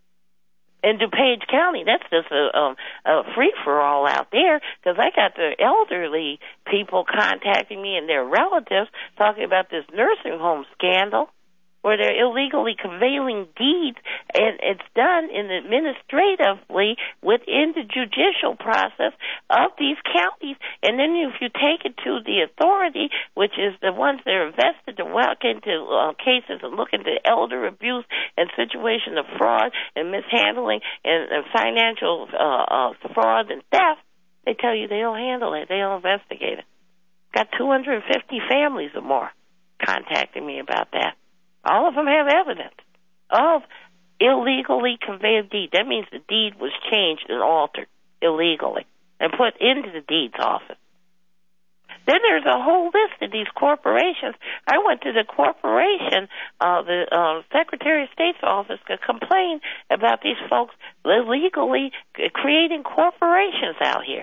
In DuPage County, that's just a free-for-all out there, because I got the elderly people contacting me and their relatives talking about this nursing home scandal, where they're illegally conveying deeds, and it's done administratively within the judicial process of these counties. And then if you take it to the authority, which is the ones that are vested to walk into cases and look into elder abuse and situation of fraud and mishandling and financial fraud and theft, They tell you they don't handle it. They don't investigate it. Got 250 families or more contacting me about that. All of them have evidence of illegally conveyed deed. That means the deed was changed and altered illegally and put into the deeds office. Then there's a whole list of these corporations. I went to the corporation, the Secretary of State's office to complain about these folks illegally creating corporations out here.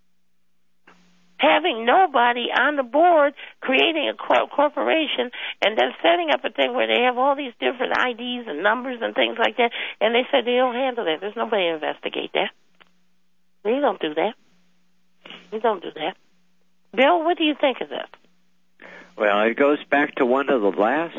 Having nobody on the board creating a corporation and then setting up a thing where they have all these different IDs and numbers and things like that, and they said they don't handle that. There's nobody to investigate that. We don't do that. We don't do that. Bill, what do you think of this? Well, it goes back to one of the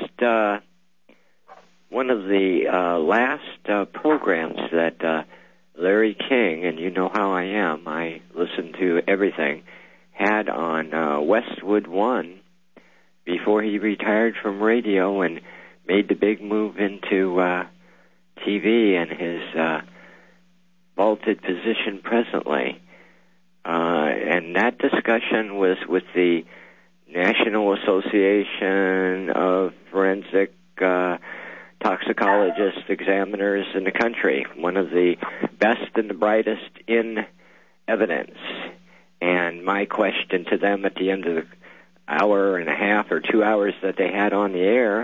last programs that Larry King, and you know how I am, I listen to everything, had on Westwood One before he retired from radio and made the big move into TV and his vaulted position presently. And that discussion was with the National Association of Forensic Toxicologist Examiners in the country, one of the best and the brightest in evidence. And my question to them at the end of the hour and a half or 2 hours that they had on the air,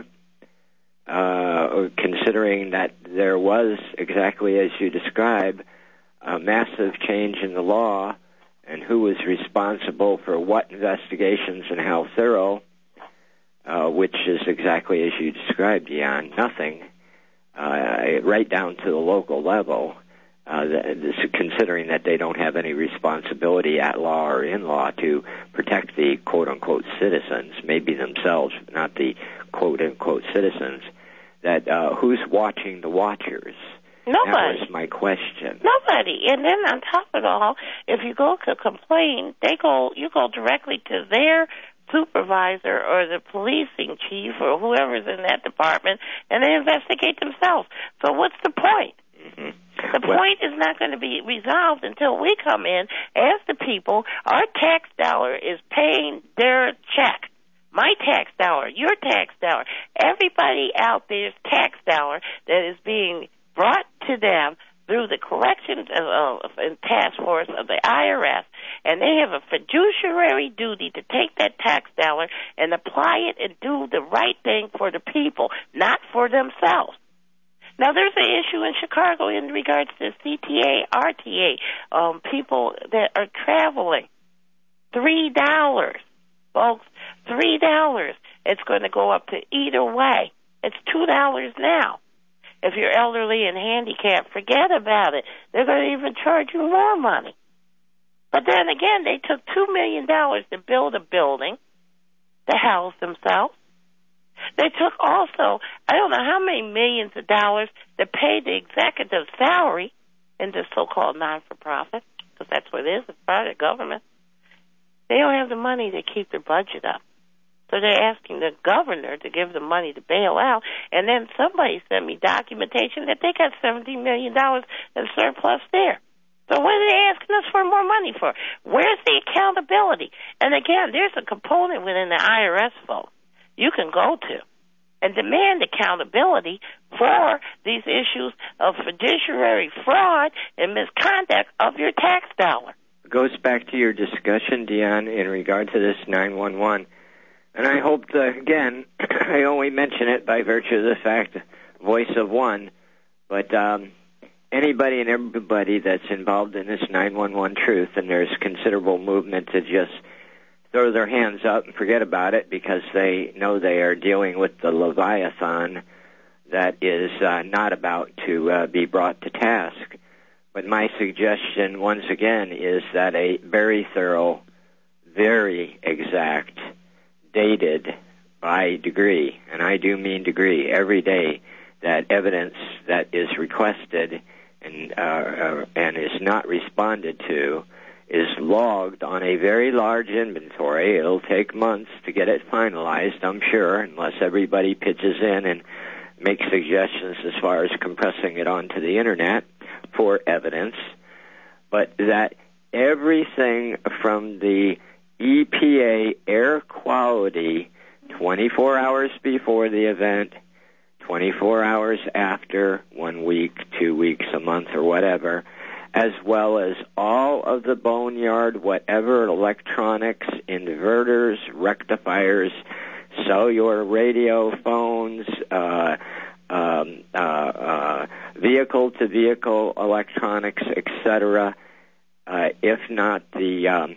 considering that there was, exactly as you describe, a massive change in the law and who was responsible for what investigations and how thorough, which is exactly as you described, Jan, nothing, right down to the local level, considering that they don't have any responsibility at law or in law to protect the quote-unquote citizens, maybe themselves, not the quote-unquote citizens, that who's watching the watchers? Nobody. That was my question. Nobody. And then on top of it all, if you go to complain, you go directly to their supervisor or the policing chief or whoever's in that department, and they investigate themselves. So what's the point? Mm-hmm. The point is not going to be resolved until we come in as the people. Our tax dollar is paying their check. My tax dollar, your tax dollar, everybody out there's tax dollar that is being brought to them through the corrections and task force of the IRS, and they have a fiduciary duty to take that tax dollar and apply it and do the right thing for the people, not for themselves. Now, there's an issue in Chicago in regards to CTA, RTA, people that are traveling. $3, folks, $3. It's going to go up to either way. It's $2 now. If you're elderly and handicapped, forget about it. They're going to even charge you more money. But then again, they took $2 million to build a building to house themselves. They took also, I don't know how many millions of dollars to pay the executive salary in this so-called non-for-profit, because that's what it is, it's private government. They don't have the money to keep their budget up. So they're asking the governor to give them money to bail out, and then somebody sent me documentation that they got $17 million in surplus there. So what are they asking us for more money for? Where's the accountability? And again, there's a component within the IRS, folks, you can go to and demand accountability for these issues of fiduciary fraud and misconduct of your tax dollar. It goes back to your discussion, Dion, in regard to this 911. And I hope, again, I only mention it by virtue of the fact, voice of one, but anybody and everybody that's involved in this 911 truth, and there's considerable movement to just throw their hands up and forget about it because they know they are dealing with the Leviathan that is not about to be brought to task. But my suggestion, once again, is that a very thorough, very exact, dated by degree, and I do mean degree, every day, that evidence that is requested and is not responded to is logged on a very large inventory. It'll take months to get it finalized, I'm sure, unless everybody pitches in and makes suggestions as far as compressing it onto the Internet for evidence. But that everything from the EPA air quality 24 hours before the event, 24 hours after, 1 week, 2 weeks, a month, or whatever, as well as all of the boneyard, whatever electronics, inverters, rectifiers, cellular radio phones, vehicle-to-vehicle electronics, etc., if not the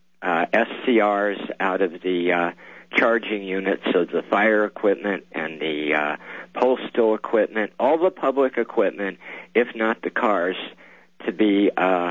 SCRs out of the charging units, so the fire equipment and the postal equipment, all the public equipment, if not the cars, to be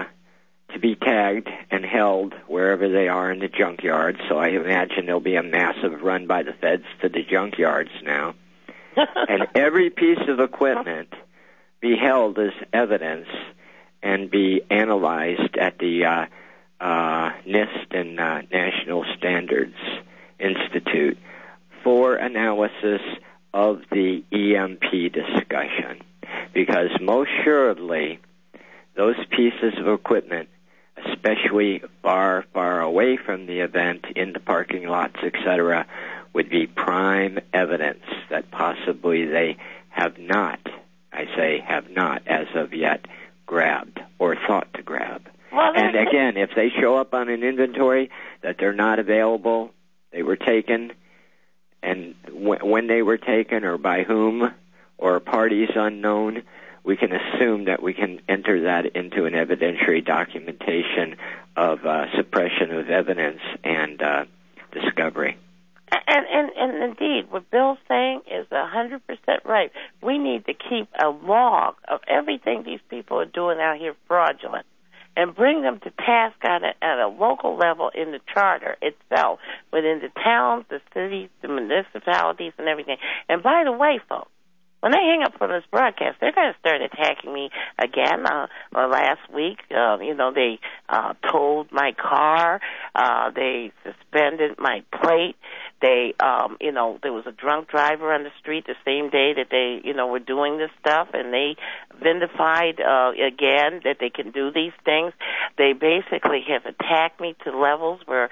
tagged and held wherever they are in the junkyards. So I imagine there'll be a massive run by the feds to the junkyards now. And every piece of equipment be held as evidence and be analyzed at the NIST and National Standards Institute for analysis of the EMP discussion. Because most assuredly, those pieces of equipment, especially far, far away from the event, in the parking lots, etc., would be prime evidence that possibly they have not, I say have not, as of yet, grabbed or thought to grab. Well, and again, if they show up on an inventory that they're not available, they were taken, and when they were taken or by whom or parties unknown, we can assume that we can enter that into an evidentiary documentation of suppression of evidence and discovery. And indeed, what Bill's saying is 100% right. We need to keep a log of everything these people are doing out here fraudulent and bring them to task at a local level in the charter itself, within the towns, the cities, the municipalities, and everything. And by the way, folks, when they hang up from this broadcast, they're going to start attacking me again. Last week, they towed my car. They suspended my plate. They, there was a drunk driver on the street the same day that they, were doing this stuff, and they vindified again that they can do these things. They basically have attacked me to levels where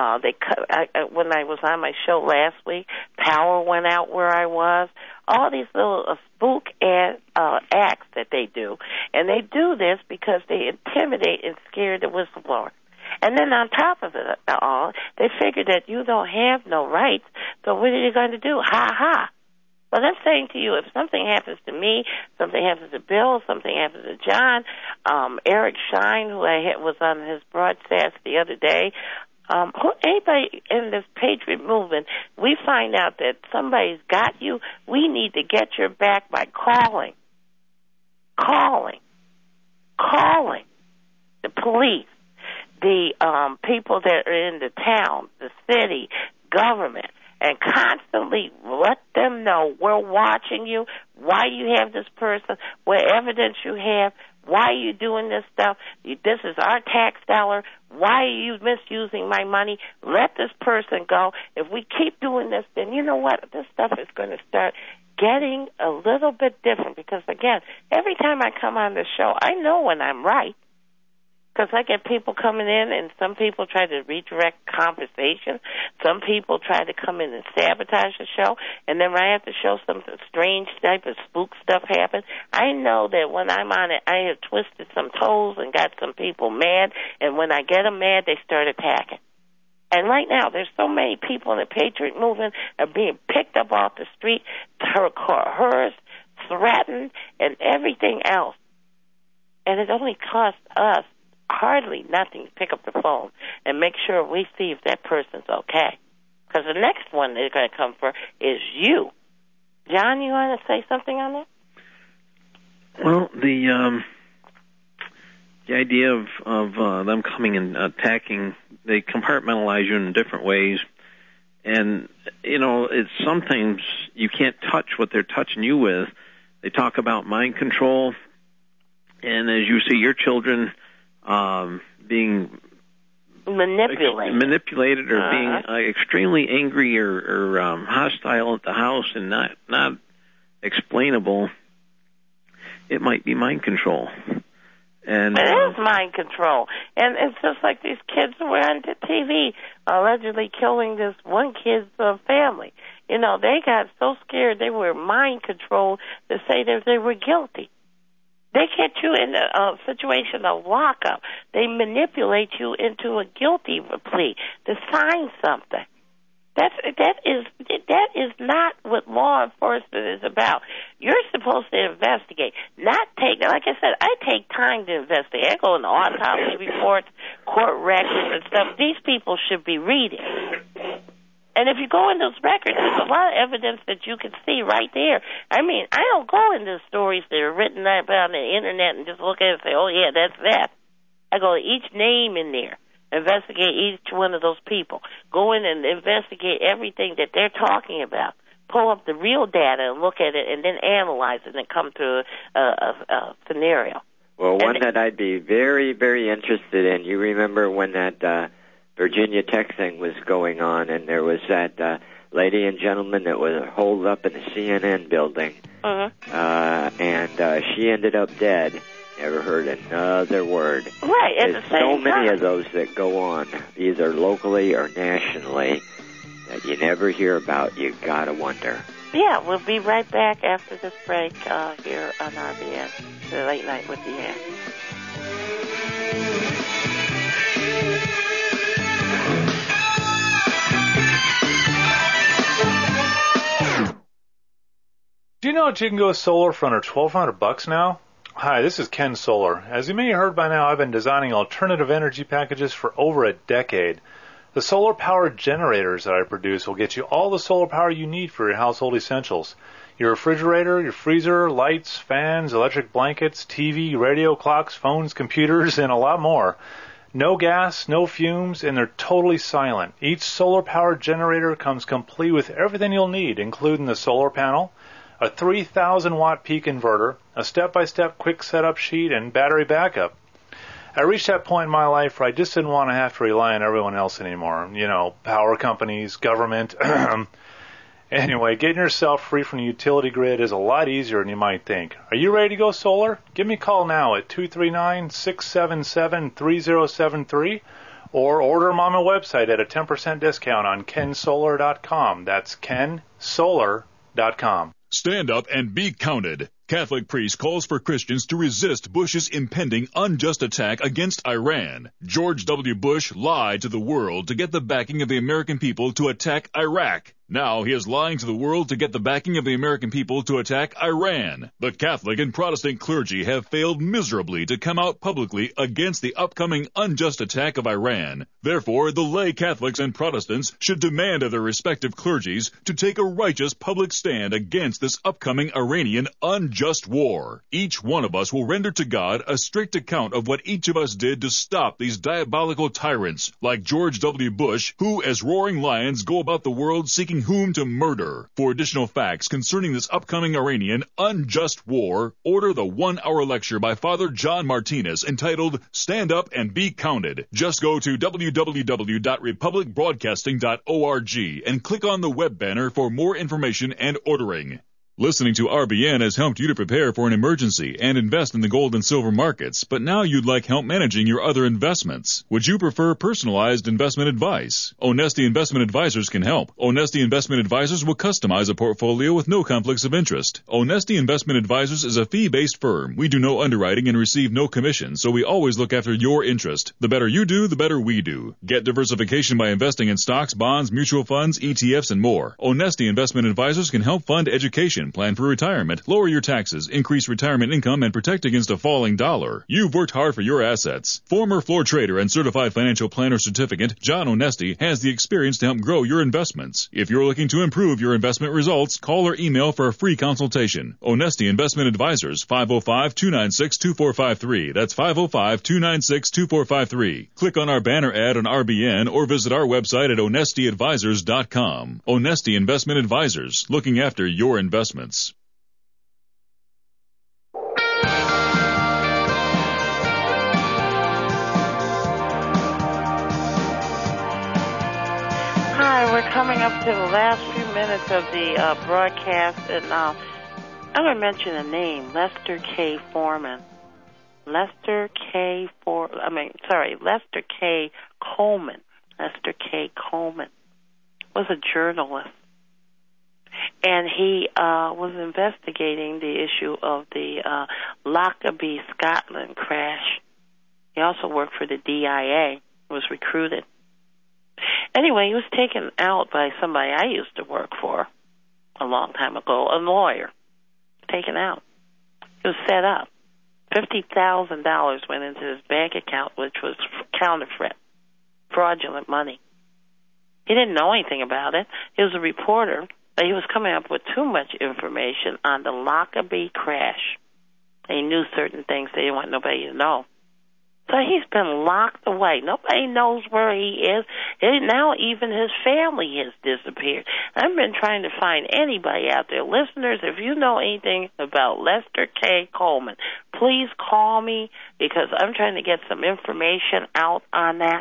when I was on my show last week, power went out where I was. All these little spook acts that they do. And they do this because they intimidate and scare the whistleblower. And then on top of it all, they figure that you don't have no rights, so what are you going to do? Ha ha. Well, I'm saying to you, if something happens to me, something happens to Bill, something happens to John, Eric Schein, who I was on his broadcast the other day, anybody in this Patriot movement, we find out that somebody's got you, we need to get your back by calling the police, the people that are in the town, the city, government, and constantly let them know we're watching you, why you have this person, what evidence you have, why are you doing this stuff? This is our tax dollar. Why are you misusing my money? Let this person go. If we keep doing this, then you know what? This stuff is going to start getting a little bit different because, again, every time I come on this show, I know when I'm right. Because I get people coming in, and some people try to redirect conversation. Some people try to come in and sabotage the show. And then when I have to show some strange type of spook stuff happen, I know that when I'm on it, I have twisted some toes and got some people mad. And when I get them mad, they start attacking. And right now, there's so many people in the Patriot movement are being picked up off the street, coerced, threatened, and everything else. And it only costs us hardly nothing to pick up the phone and make sure we see if that person's okay. Because the next one they're going to come for is you. John, you want to say something on that? Well, the idea of them coming and attacking, they compartmentalize you in different ways. And, it's sometimes you can't touch what they're touching you with. They talk about mind control. And as you see your children being manipulated or being extremely angry or hostile at the house and not explainable, it might be mind control. And it is mind control. And it's just like these kids who were on TV allegedly killing this one kid's family. You know, they got so scared they were mind controlled to say that they were guilty. They get you in a situation of lockup. They manipulate you into a guilty plea to sign something. That is not what law enforcement is about. You're supposed to investigate, not take. Like I said, I take time to investigate. I go into autopsy reports, court records, and stuff. These people should be reading. And if you go in those records, there's a lot of evidence that you can see right there. I mean, I don't go into stories that are written about on the internet and just look at it and say, oh, yeah, that's that. I go to each name in there, investigate each one of those people, go in and investigate everything that they're talking about, pull up the real data and look at it and then analyze it and come to a scenario. Well, one that I'd be very, very interested in, you remember when that Virginia Tech thing was going on, and there was that lady and gentleman that was holed up in the CNN building, and she ended up dead. Never heard another word. Right, at There's the same so many time. of those that go on, either locally or nationally, that you never hear about. You gotta wonder. Yeah, we'll be right back after this break here on RBN, the Late Night with Deanne. Do you know that you can go solar for under $1,200 now? Hi, this is Ken Solar. As you may have heard by now, I've been designing alternative energy packages for over a decade. The solar-powered generators that I produce will get you all the solar power you need for your household essentials. Your refrigerator, your freezer, lights, fans, electric blankets, TV, radio, clocks, phones, computers, and a lot more. No gas, no fumes, and they're totally silent. Each solar-powered generator comes complete with everything you'll need, including the solar panel, a 3,000-watt peak inverter, a step-by-step quick setup sheet, and battery backup. I reached that point in my life where I just didn't want to have to rely on everyone else anymore. You know, power companies, government. Anyway, getting yourself free from the utility grid is a lot easier than you might think. Are you ready to go solar? Give me a call now at 239-677-3073 or order them on my website at a 10% discount on kensolar.com. That's kensolar.com. Stand up and be counted. Catholic priest calls for Christians to resist Bush's impending unjust attack against Iran. George W. Bush lied to the world to get the backing of the American people to attack Iraq. Now he is lying to the world to get the backing of the American people to attack Iran. The Catholic and Protestant clergy have failed miserably to come out publicly against the upcoming unjust attack of Iran. Therefore, the lay Catholics and Protestants should demand of their respective clergies to take a righteous public stand against this upcoming Iranian unjust war. Each one of us will render to God a strict account of what each of us did to stop these diabolical tyrants like George W. Bush, who as roaring lions go about the world seeking whom to murder. For additional facts concerning this upcoming Iranian unjust war, order the 1-hour lecture by Father John Martinez entitled Stand Up and Be Counted. Just go to www.republicbroadcasting.org and click on the web banner for more information and ordering. Listening to RBN has helped you to prepare for an emergency and invest in the gold and silver markets, but now you'd like help managing your other investments. Would you prefer personalized investment advice? Onesti Investment Advisors can help. Onesti Investment Advisors will customize a portfolio with no conflicts of interest. Onesti Investment Advisors is a fee-based firm. We do no underwriting and receive no commission, so we always look after your interest. The better you do, the better we do. Get diversification by investing in stocks, bonds, mutual funds, ETFs, and more. Onesti Investment Advisors can help fund education, plan for retirement, lower your taxes, increase retirement income, and protect against a falling dollar. You've worked hard for your assets. Former floor trader and certified financial planner certificate, John Onesti, has the experience to help grow your investments. If you're looking to improve your investment results, call or email for a free consultation. Onesti Investment Advisors, 505-296-2453. That's 505-296-2453. Click on our banner ad on RBN or visit our website at onestiadvisors.com. Onesti Investment Advisors, looking after your investments. Hi, we're coming up to the last few minutes of the broadcast, and I'm going to mention a name, Lester K. Foreman. Lester K. Coleman. Lester K. Coleman was a journalist, and he was investigating the issue of the Lockerbie, Scotland crash. He also worked for the DIA, was recruited. Anyway, he was taken out by somebody I used to work for a long time ago, a lawyer. Taken out. He was set up. $50,000 went into his bank account, which was counterfeit, fraudulent money. He didn't know anything about it. He was a reporter, but he was coming up with too much information on the Lockerbie crash. He knew certain things that he didn't want nobody to know. So he's been locked away. Nobody knows where he is. And now even his family has disappeared. I've been trying to find anybody out there. Listeners, if you know anything about Lester K. Coleman, please call me because I'm trying to get some information out on that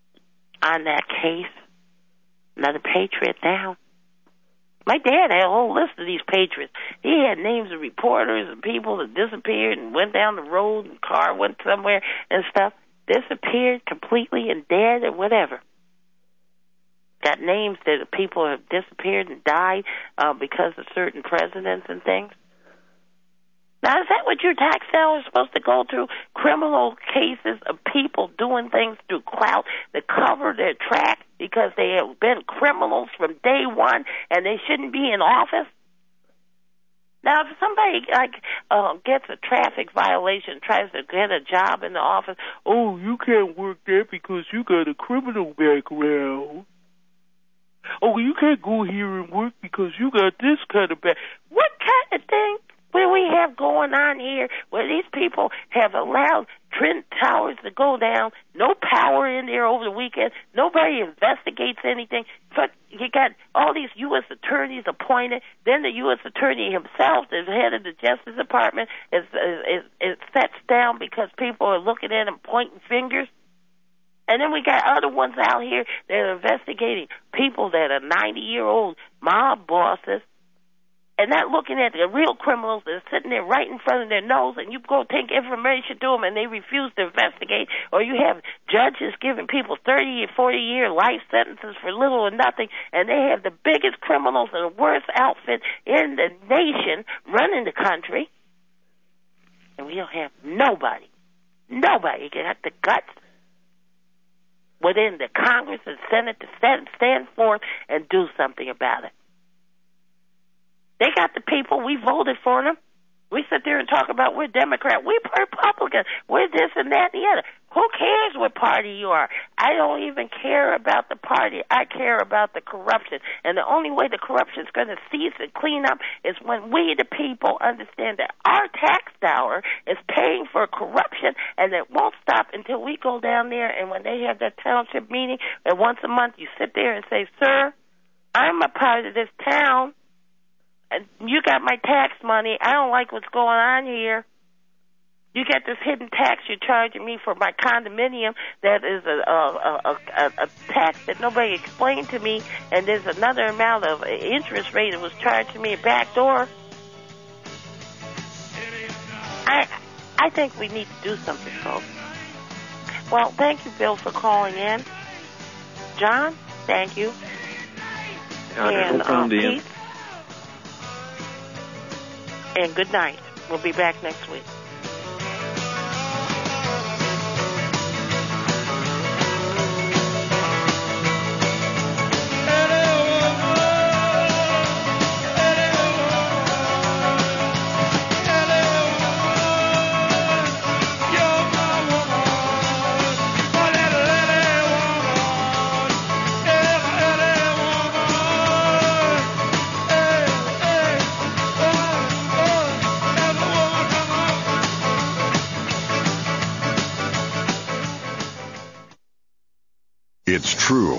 case. Another patriot down. My dad had a whole list of these patriots. He had names of reporters and people that disappeared and went down the road and car went somewhere and stuff. Disappeared completely and dead or whatever. Got names that people have disappeared and died because of certain presidents and things. Now, is that what your tax dollars are supposed to go through? Criminal cases of people doing things through clout to cover their track because they have been criminals from day one and they shouldn't be in office? Now, if somebody gets a traffic violation, tries to get a job in the office, oh, you can't work there because you got a criminal background. Oh, you can't go here and work because you got this kind of back. What kind of thing? What do we have going on here where these people have allowed Trent Towers to go down, no power in there over the weekend, nobody investigates anything, but you got all these U.S. attorneys appointed, then the U.S. attorney himself, the head of the Justice Department, is sets down because people are looking at him pointing fingers. And then we got other ones out here that are investigating people that are 90-year-old mob bosses and not looking at the real criminals that are sitting there right in front of their nose, and you go take information to them and they refuse to investigate, or you have judges giving people 30 or 40-year life sentences for little or nothing, and they have the biggest criminals and the worst outfit in the nation running the country, and we don't have nobody got the guts within the Congress and Senate to stand forth and do something about it. They got the people. We voted for them. We sit there and talk about we're Democrat, we're Republican, we're this and that and the other. Who cares what party you are? I don't even care about the party. I care about the corruption. And the only way the corruption is going to cease and clean up is when we, the people, understand that our tax dollar is paying for corruption, and it won't stop until we go down there and when they have that township meeting, and once a month you sit there and say, sir, I'm a part of this town. You got my tax money. I don't like what's going on here. You got this hidden tax you're charging me for my condominium that is a tax that nobody explained to me, and there's another amount of interest rate that was charged to me at back door. I think we need to do something, folks. Well, thank you, Bill, for calling in. John, thank you. And Pete. And good night. We'll be back next week. It's true.